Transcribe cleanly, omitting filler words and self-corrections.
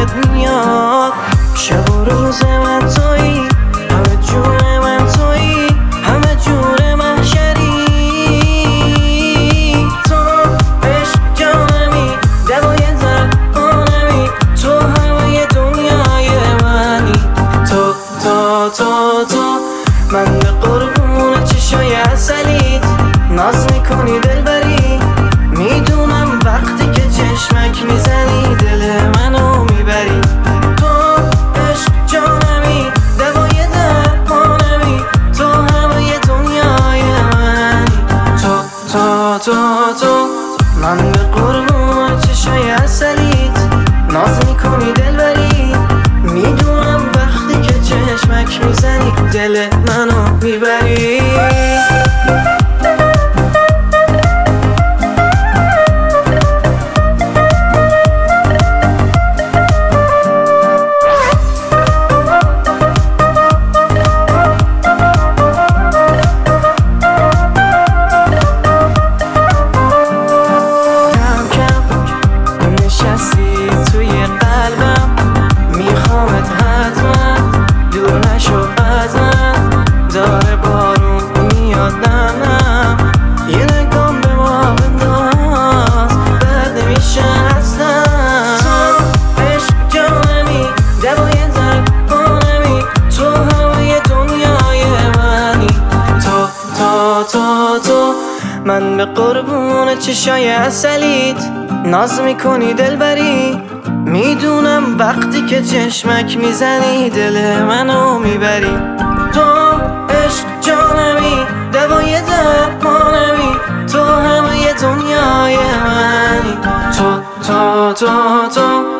یادت میاد. شب و روز من تویی، همه جون من تویی، همه جور محشری. تو عشق جانمی، دوای درمانمی، تو همه دنیای منی. تو من به قربون چشای عسلیت ناز میکنی دلبری. میدونم وقتی که چشمک میزنی دل منو میبری. تو عشق جانمی، دوای درمانمی، تو همه دنیای منی. تو من به قربون چشای عسلیت ناز میکنی دلبری. میدونم وقتی که چشمک میزنی دل منو میبری. من به قربون چشای عسلیت ناز میکنی دلبری. میدونم وقتی که چشمک میزنی دل منو میبری. تو عشق جانمی، دوای درمانمی، تو همه دنیای منی. تو